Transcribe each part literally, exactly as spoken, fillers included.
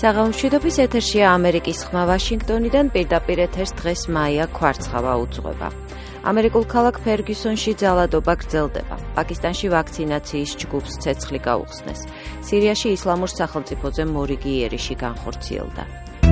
საღამოშვიდობის ეთერშია ამერიკის ხმა ვაშინგტონიდან პირდაპირ ეთერს დღეს მაია ქვარცხავა უძღვება. ამერიკულ ქალაქ ფერგიუსონში ძალადობა გრძელდება. პაკისტანში ვაქცინაციის ჯგუფს ცეცხლი გაუხსნეს. სირიაში ისლამურ სახელმწიფოზე მორიგი იერიში განხორციელდა.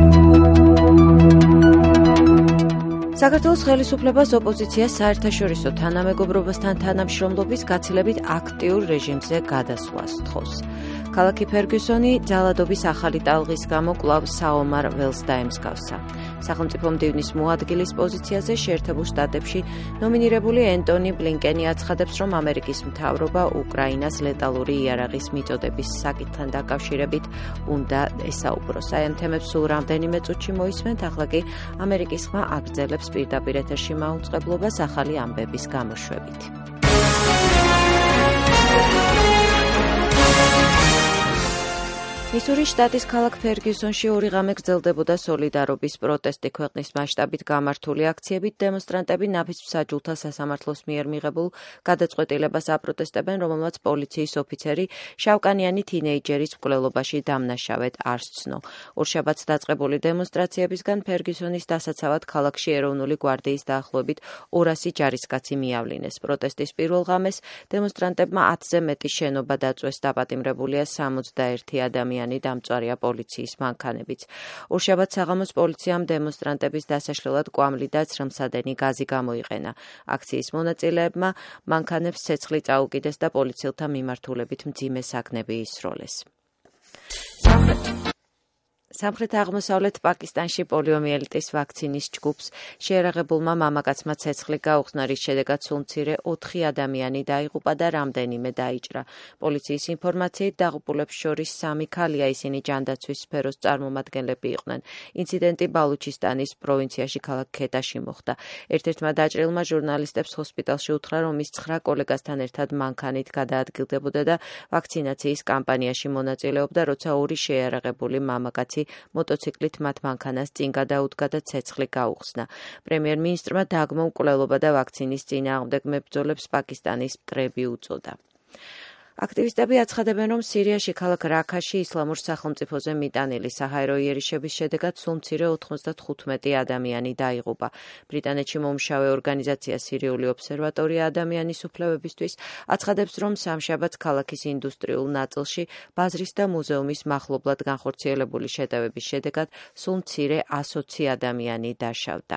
საქართველოს ხელისუფლებას ოპოზიცია საერთაშორისო თანამეგობრობასთან თანამშრომლობის გაცილებით აქტიურ რეჟიმზე გადასვლას თხოვს. ქალაქი ფერგიუსონი ძალადობის ახალი ტალღის გამო კვლავ საომარ ველს დაემსგავსა. სახელმწიფო მდივნის მოადგილის პოზიციაზე შეერთებულ შტატებში ნომინირებული ენტონი ბლინკენი აცხადებს, რომ ამერიკის მთავრობა უკრაინას ლეტალური იარაღის მიწოდების საკითხთან დაკავშირებით უნდა ესაუბროს. აი ამ თემებს სულ რამდენიმე წუთში მოისმენთ, ახლა კი ამერიკის ხმა აგრძელებს პირდაპირ ეთერში მაუწყებლობას ახალი ამბების გამოშვებით. მისურის შტატის ქალაქ ფერგიუსონში ორი ღამე გრძელდებოდა სოლიდარობის პროტესტი. ქვეყნის მასშტაბით გამართული აქციებით დემონსტრანტები ნაფიც მსაჯულთა სასამართლოს მიერ მიღებულ გადაწყვეტილებას აპროტესტებენ, რომელმაც პოლიციის ოფიცერი შავკანიანი თინეიჯერის მკვლელობაში დამნაშავედ არ სცნო. ორშაბათს დაწყებული დემონსტრაციებისგან ფერგიუსონის დასაცავად ქალაქში ეროვნული გვარდიის დაახლოებით ორასი ჯარისკაცი მიავლინეს. პროტესტის პირველ ღამეს დემონსტრანტებმა ათზე მეტი შენობა დაწვეს, დაპატიმრებულია სამოცდაერთი ადამიანი. დამწვარია პოლიციის მანქანებიც. ორშაბათს საღამოს პოლიციამ დემონსტრანტების დასაშლელად კვამლი და ცრემლსადენი გაზი გამოიყენა. აქციის მონაწილეებმა მანქანებს ცეცხლი წაუკიდეს და პოლიციელთა მიმართულებით მძიმე საგნები ისროლეს. სამხრეთ აღმოსავლეთ პაკისტანში პოლიომიელიტის ვაქცინის ჯგუფს შეერაღებულმა მამაკაცმა ცეცხლი გაუხსნა, რის შედეგად სულ მცირე ოთხი ადამიანი დაიღუპა და რამდენიმე დაიჭრა. პოლიციის ინფორმაციით დაღუპულებს შორის სამი ქალია, ისინი ჯანდაცვის სფეროს წარმომადგენლები იყვნენ. ინციდენტი ბალუჩისტანის პროვინციაში ქალაქ ქეტაში მოხდა. ერთ-ერთმა დაჭრილმა ჟურნალისტებს ჰოსპიტალში უთხრა, რომ ის ცხრა კოლეგასთან ერთად მანქანით გადაადგილდებოდა და ვაქცინაციის კამპანიაში მონაწილეობდა, როცა ორი შეიარაღებული მამაკაცი მოტოციკლით მათ მანქანას წინ გადაუდგა და ცეცხლი გაუხსნა. პრემიერ-მინისტრმა დაგმო მკვლელობა და ვაქცინის წინააღმდეგ მებრძოლებს პაკისტანის მტრები უწოდა. აქტივისტები აცხადებენ, რომ სირიაში ქალაქ რაქაში ისლამურ სახელმწიფოზე მიტანილი საჰაერო იერიშების შედეგად სულ მცირე ოთხმოცდათხუთმეტი ადამიანი დაიღუპა. ბრიტანეთში მომუშავე ორგანიზაცია სირიული ობსერვატორია ადამიანის უფლებებისთვის აცხადებს, რომ სამშაბათს ქალაქის ინდუსტრიულ ნაწილში ბაზრის და მუზეუმის მახლობლად განხორციელებული შეტევების შედეგად სულ მცირე ასოცი ადამიანი დაშავდა.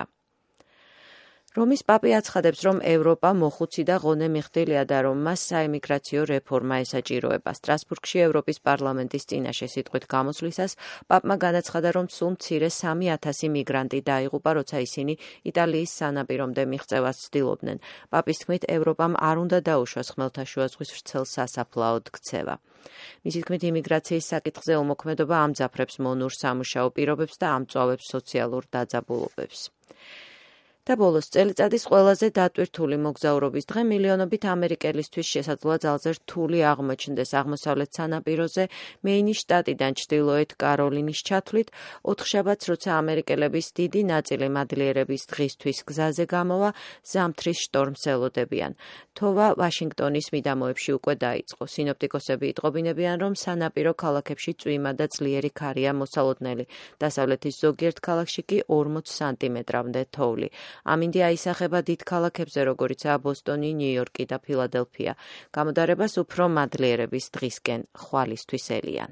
რომის პაპი აცხადებს, რომ ევროპა მოხუცი და ღონე მიხდილია და რომ მას საემიგრაციო რეფორმა ესაჭიროება. სტრასბურგში ევროპის პარლამენტის წინაშე სიტყვით გამოსვლისას პაპმა განაცხადა, რომ სულ მცირე სამი ათასი მიგრანტი დაიღუპა, როცა ისინი იტალიის სანაპირომდე მიღწევას ცდილობდნენ. პაპის თქმით, ევროპამ არ უნდა დაუშვას ხმელთაშუა ზღვის ვრცელ სასაფლაოდ ქცევა. მისი თქმით, იმიგრაციის საკითხზე უმოქმედობა ამძაფრებს მონურ სამუშაო პირობებს და ამწვავებს სოციალურ დაძაბულობებს. და ბოლოს წელიწადის ყველაზე დატვირთული მოგზაურობის დღე მილიონობით ამერიკელისთვის შესაძლოა ძალზე რთული აღმოჩნდეს აღმოსავლეთ სანაპიროზე მეინის შტატიდან ჩრდილოეთ კაროლინის ჩათვლით. ოთხშაბათს, როცა ამერიკელების დიდი ნაწილი მადლიერების დღისთვის გზაზე გამოვა, ზამთრის შტორმს ელოდებიან. თოვა ვაშინგტონის მიდამოებში უკვე დაიწყო. სინოპტიკოსები იტყობინებიან, რომ სანაპირო ქალაქებში წვიმა და ძლიერი ქარია მოსალოდნელი. დასავლეთის ზოგიერთ ქალაქში კი ორმოც სანტიმეტრამდე თოვლი. ამინდი აისახება დიდ ქალაქებზე, როგორიცაა ბოსტონი, ნიუ-იორკი და ფილადელფია. გამოდარებას უფრო მადლიერების დღისკენ ხვალისთვის ელიან.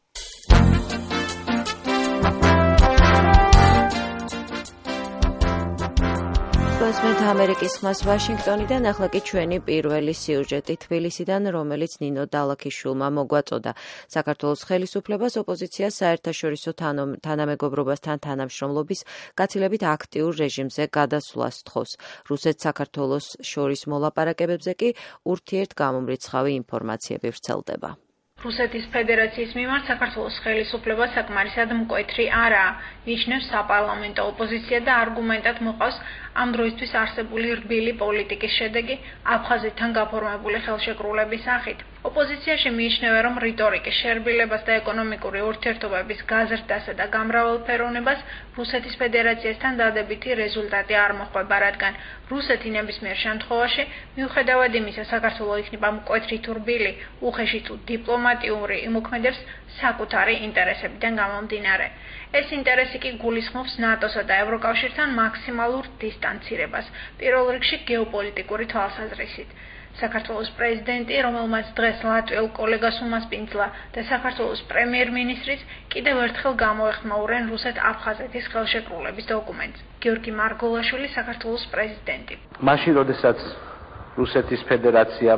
მოსმენთ ამერიკის ხმას ვაშინგტონიდან, ახლა კი ჩვენი პირველი სიუჟეტი თბილისიდან, რომელიც ნინო დალაქიშვილმა მოგვაწოდა. საქართველოს ხელისუფლებას ოპოზიცია საერთაშორისო თანამეგობრობასთან თანამშრომლობის გაცილებით აქტიურ რეჟიმზე გადასვლას თხოვს. რუსეთს საქართველოს შორის მოლაპარაკებებზე კი ურთიერთგამომრიცხავი ინფორმაციები ვრცელდება. რუსეთის ფედერაციის მიმართ საქართველოს ხელისუფლება საკმარისად მკვეთრი არაა, ნიშნავს საპარლამენტო ოპოზიცია და არგუმენტად მოყავს ამ დროისთვის არსებული რბილი პოლიტიკის შედეგი აფხაზეთთან გაფორმებული ხელშეკრულების სახით. ოპოზიციაში მიიჩნევა, რომ რიტორიკის შერბილებას და ეკონომიკური ურთიერთობების გაზრდასა და გამრავალფეროვნებას რუსეთის ფედერაციასთან დადებითი რეზულტატი არ მოჰყვება, რადგან რუსეთი ნებისმიერ შემთხვევაში, მიუხედავად იმისა, საქართველო იქნება მკვეთრი თუ რბილი, უხეში თუ დიპლომატიური იმოქმედებს საკუთარი ინტერესებიდან გამომდინარე. ეს ინტერესი კი გულისხმობს ნატოსა და ევროკავშირთან მაქსიმალურ დისტანცირებას, პირველ რიგში გეოპოლიტიკური თვალსაზრისით. საქართველოს პრეზიდენტი, რომელმაც დღეს ლატვიელ კოლეგას უმასპინძლა და საქართველოს პრემიერ-მინისტრიც კიდევ ერთხელ გამოეხმაურენ რუსეთ-აფხაზეთის ხელშეკრულების დოკუმენტს. გიორგი მარგოლაშვილი, საქართველოს პრეზიდენტი. მაშინ, როდესაც რუსეთის ფედერაციამ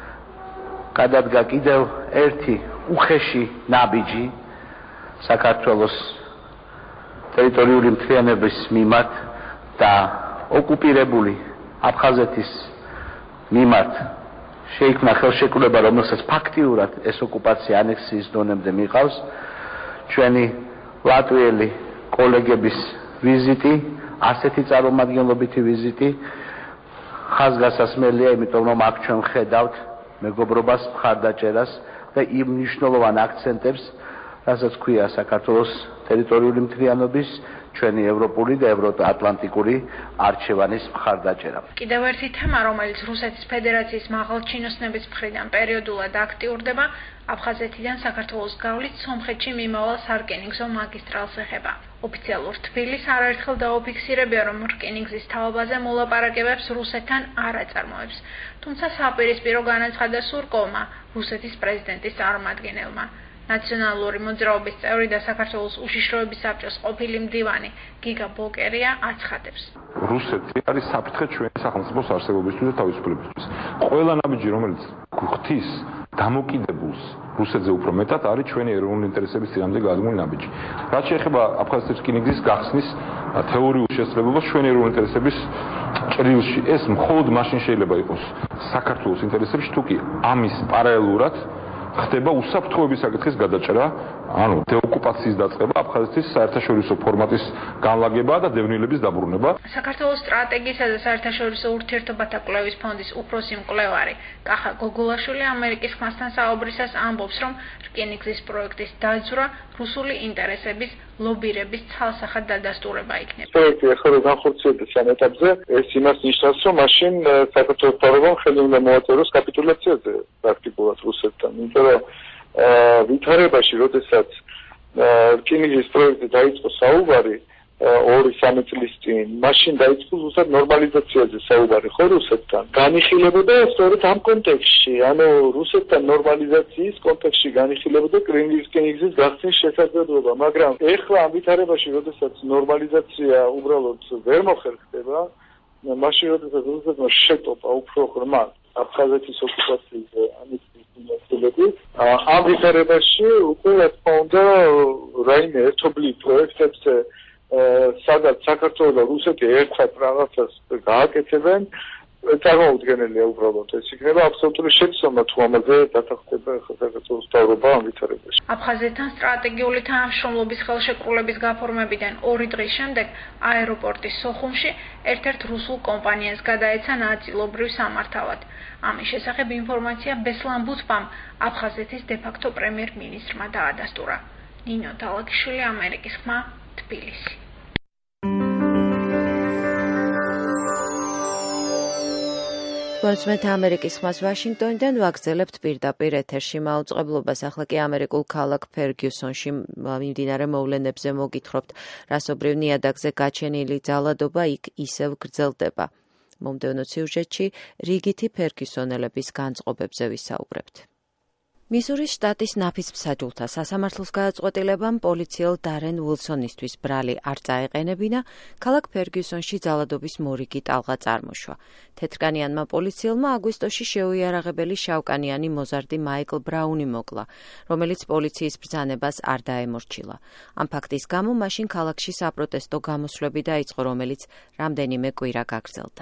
გადადგა კიდევ ერთი უხეში ნაბიჯი საქართველოს ტერიტორიული მთლიანობის მიმართ და ოკუპირებული აფხაზეთის მიმართ შეიქმნა ხელშეკრულება, რომელსაც ფაქტიურად ეს ოკუპაცია ანექსიის დონემდე მიყავს, ჩვენი ლატვიელი კოლეგების ვიზიტი, ასეთი წარმომადგენლობითი ვიზიტი ხაზგასასმელია, იმიტომ რომ აქ ჩვენ ხედავთ მეგობრობას, მხარდაჭერას და იმ მნიშვნელოვან აქცენტებს, რასაც ქვია საქართველოს ტერიტორიული მთლიანობის, ჩვენი ევროპული და ევროატლანტიკური არჩევანის მხარდაჭერა. კიდევ ერთი თემა, რომელიც რუსეთის ფედერაციის მაღალჩინოსნების მხრიდან პერიოდულად აქტიურდება, აფხაზეთიდან საქართველოს გავლით სომხეთში მიმავალ სარკინიგზო მაგისტრალს ეხება. ოფიციალურ თბილისს არაერთხელ დაუფიქსირებია, რომ რკინიგზის თაობაზე მოლაპარაკებებს რუსეთთან არ აწარმოებს. თუმცა საპირისპირო განაცხადა სურკოვმა, რუსეთის პრეზიდენტის წარმომადგენელმა. ნაციონალური მოძრაობის წევრი და საქართველოს უშიშროების საბჭოს ყოფილი მდივანი გიგა ბოკერია აცხადებს. რუსეთი არის საფრთხე ჩვენი სახელმწიფოს არსებობისთვის და თავისუფლებისთვის. ყველა ნაბიჯი, რომელიც გვხდის დამოკიდებულს რუსეთზე უფრო მეტად, არის ჩვენი ეროვნული ინტერესების წინამდე გადმული ნაბიჯი. რაც შეეხება აფხაზეთის რკინიგზის გახსნის თეორიულ შესაძლებლობას ჩვენი ეროვნული ინტერესების ჭრილში, ეს მხოლოდ მაშინ შეიძლება იყოს საქართველოს ინტერესებში, თუ კი ამის პარალელურად ხდება უსაფრთხოების საკითხის გადაჭრა, ანუ დეოკუპაციის დაწყება, აფხაზეთის საერთაშორისო ფორმატის განლაგება და დევნილების დაბრუნება. საქართველოს სტრატეგიისა და საერთაშორისო ურთიერთობათა კვლევის ფონდის უფროსი მკვლევარი კახა გოგოლაშვილი ამერიკის ხმასთან საუბრისას ამბობს, რომ რკინიგზის პროექტის დაძვრა რუსული ინტერესების ლობირების ცალსახად დადასტურება იქნება. პროექტი ახლა განხორციელდეს ამ ეტაპზე, ეს იმას ნიშნავს, რომ მაშინ საქართველოს თავრობამ ხელი უნდა მოაწეროს კაპიტულაციაზე პრაქტიკულად რუსეთთან. იმიტომ რომ ვითარებაში, როდესაც რკინიგზის პროექტზე დაიწყო საუბარი ორი სამი წლის წინ, მაშინ დაიწყო ზუსტად ნორმალიზაციაზე საუბარი ხო რუსეთთან. განიხილებოდა სწორედ ამ კონტექსტში, ანუ რუსეთთან ნორმალიზაციის კონტექსტში განიხილებოდა რკინიგზის გახსნის შესაძლებლობა, მაგრამ ეხლა ამ ვითარებაში, როდესაც ნორმალიზაცია უბრალოდ ვერ მოხერხდება, მაშინ როდესაც რუსეთმა შეტოპა უფრო ღრმა აფხაზეთის ოკუპაციაზე ანექსიის მიმართულებით, ამ ვითარებაში უკვე რა თქმა უნდა რაიმე ერთობლივ პროექტებზე სადაც საქართველო და რუსეთი ერთად რაღაცას გააკეთებენ, წარმოუდგენელია უბრალოდ. ეს იქნება აბსოლუტური შეცდომა თუ ამაზე დათანხმდება საქართველოს მთავრობა ამ ვითარებაში. აფხაზეთთან სტრატეგიული თანამშრომლობის ხელშეკრულების გაფორმებიდან ორი დღის შემდეგ აეროპორტის სოხუმში ერთ-ერთ რუსულ კომპანიას გადაეცა ნაწილობრივ სამართავად. ამის შესახებ ინფორმაცია ბესლან ბუთბამ, აფხაზეთის დე-ფაქტო პრემიერ-მინისტრმა დაადასტურა. ნინო დალაგიშვილი, ამერიკის ხმა, თბილისი. მოწმეთ ამერიკის ხმას ვაშინგტონიდან ვაგრძელებთ პირდაპირ ეთერში მაუწყებლობას. ახლა კი ამერიკულ ქალაქ ფერგიუსონში მიმდინარე მოვლენებზე მოგითხრობთ, რასობრივ ნიადაგზე გაჩენილი ძალადობა იქ ისევ გრძელდება. მომდევნო სიუჟეტში რიგითი ფერგიუსონელების განწყობებზე ვისაუბრებთ. მისურის შტატის ნაფიც-მსაჯულთა სასამართლოს გადაწყვეტილებამ პოლიციელ დარენ უილსონისთვის ბრალი არ წაეყენებინა, ქალაქ ფერგიუსონში ძალადობის მორიგი ტალღა წარმოშვა. თეთრკანიანმა პოლიციელმა აგვისტოში შეუიარაღებელი შავკანიანი მოზარდი მაიკლ ბრაუნი მოკლა, რომელიც პოლიციის ბრძანებას არ დაემორჩილა. ამ ფაქტის გამო მაშინ ქალაქში საპროტესტო გამოსვლები დაიწყო, რომელიც რამდენიმე კვირა გაგრძელდა.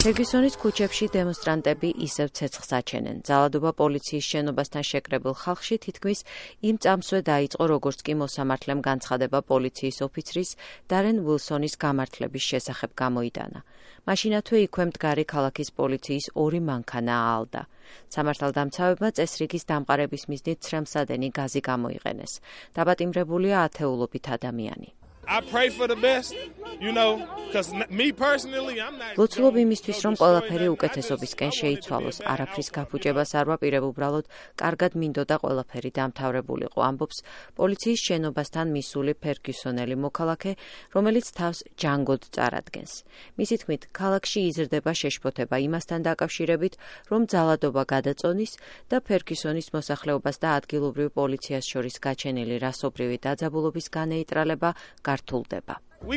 ფერგუსონის ქუჩებში დემონსტრანტები ისევ ცეცხლს აჩენენ. ძალადობა პოლიციის შენობასთან შეკრებილ ხალხში თითქმის იმ წამსვე დაიწყო, როგორც კი მოსამართლემ განცხადება პოლიციის ოფიცრის დარენ უილსონის გამართლების შესახებ გამოიტანა. მაშინათვე იქვე მდგარი ქალაქის პოლიციის ორი მანქანა აალდა. სამართალდამცავებმა წესრიგის დამყარების მიზნით ცრემლსადენი გაზი გამოიყენეს. დაბატიმრებულია ათეულობით ადამიანი. I pray for the best, you know, because me personally, I'm not. ლოცულობ იმისთვის, რომ ყველაფერი უკეთესობისკენ შეიცვალოს, არაფრის გაფუჭებას არ ვაპირებ, უბრალოდ კარგად მინდოდა ყველაფერი დამთავრებულიყო, ამბობს პოლიციის შენობასთან მისული ფერგუსონელი მოქალაქე, რომელიც თავს ჯანგოდ წარადგენს. მისი თქმით, ქალაქში იზრდება შეშფოთება იმასთან დაკავშირებით, რომ ძალადობა გადაწონის და ფერგუსონის მოსახლეობას და ადგილობრივ პოლიციას შორის გაჩენილი რასობრივი დაძაბულობის განეიტრალება გართულდება.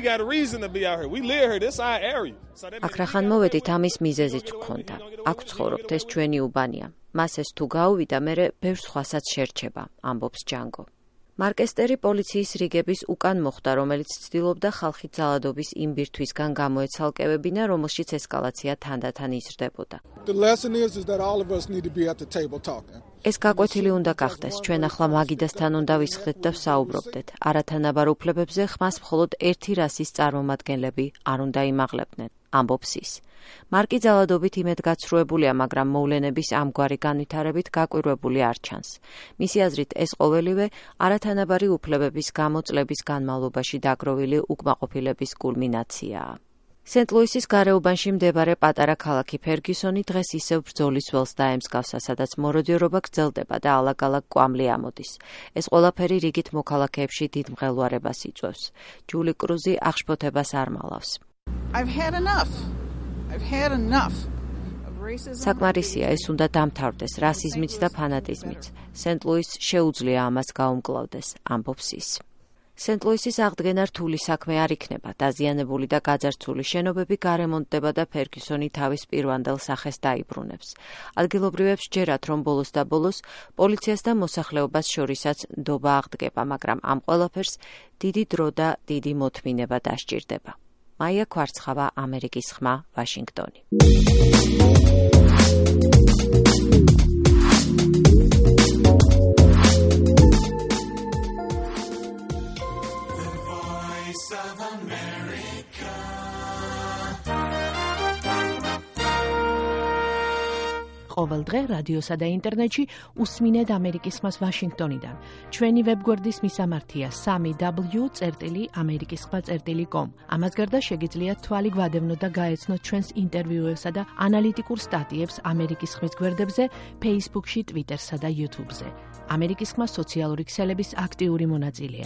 აქ რახან მოვედით, ამის მიზეზიც გქონდა. აქ ცხოვრობთ, ეს ჩვენი უბანია. მას ეს თუ გაუვიდა, მერე ბევრ სხვასაც შერჩება, ამბობს ჯანგო. მარკესტერი პოლიციის რიგების უკან მოხვდა, რომელიც ცდილობდა ხალხი ძალადობის იმ ბირთვისგან გამოეცალკევებინა, რომელშიც ესკალაცია თანდათან იზრდებოდა. ეს გაკვეთილი უნდა გახდეს, ჩვენ ახლა მაგიდასთან უნდა ვისხდეთ და ვსაუბრობდეთ. არათანაბარ უფლებებზე ხმას მხოლოდ ერთი რასის წარმომადგენლები არ უნდა იმაღლებდნენ, ამბობს ის. მარკი ძალადობით იმედგაცრუებულია, მაგრამ მოვლენების ამგვარი განვითარებით გაკვირვებული არ ჩანს. მისი აზრით, ეს ყოველივე არათანაბარი უფლებების გამოწლების განმავლობაში დაგროვილი უკმაყოფილების კულმინაციაა. სენტ-ლუისის გარეუბანში მდებარე პატარა ქალაქი ფერგუსონი დღეს ისევ ბრძოლის ველს დაემსგავსა, სადაც მოროდიორობა გრძელდება და ალაგ-ალაგ კვამლი ამოდის. ეს ყველაფერი რიგით მოქალაქეებში დიდ მღელვარებას იწვევს. ჯული კრუზი აღშფოთებას არ მალავს. საკმარისია, ეს უნდა დამთავრდეს რასიზმიც და ფანატიზმიც. სენტ-ლუისს შეუძლია ამას გაუმკლავდეს, ამბობს ის. სენტ-ლუისის აღდგენა რთული საქმე არ იქნება. დაზიანებული და გაძარცული შენობები გარემონტდება და ფერგუსონი თავის პირვანდელ სახეს დაიბრუნებს. ადგილობრივებს ჯერათ, რომ ბოლოს და ბოლოს პოლიციას და მოსახლეობას შორისაც ნდობა აღდგება, მაგრამ ამ ყველაფერს დიდი დრო და დიდი მოთმინება დასჭირდება. მაია ქვარცხავა, ამერიკის ხმა, ვაშინგტონი. ყოველ დღე რადიოსა და ინტერნეტში უსმინეთ ამერიკის ხმას ვაშინგტონიდან. ჩვენი ვებგვერდის მისამართია სამი დაბლიუ წერტილი ამერიკის ხმა წერტილი კომ. ამას გარდა შეგიძლიათ თვალი გვადევნოთ და გაეცნოთ ჩვენს ინტერვიუებსა და ანალიტიკურ სტატიებს ამერიკის ხმის გვერდებზე, Facebook-ში, Twitter-სა და YouTube-ზე. ამერიკის ხმა სოციალური ქსელების აქტიური მონაწილეა.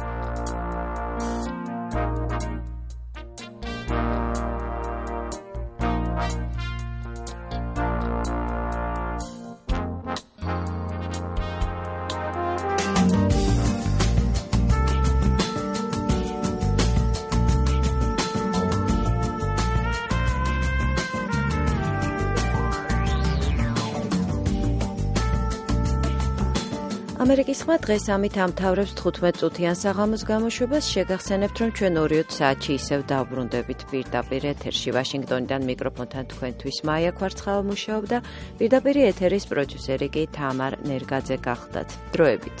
ამერიკის ხმა დღეს ამით ამთავრებს თხუთმეტ წუთიან საღამოს გამოშვებას. შეგახსენებთ, რომ ჩვენ ორ საათში ისევ დავბრუნდებით პირდაპირ ეთერში. ვაშინგტონიდან მიკროფონთან თქვენთვის მაია ქვარცხავა მუშაობდა. პირდაპირ ეთერის პროდიუსერი კი თამარ ნერგაძე გახლდათ. დროებით.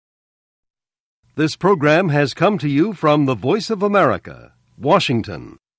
This program has come to you from the Voice of America, Washington.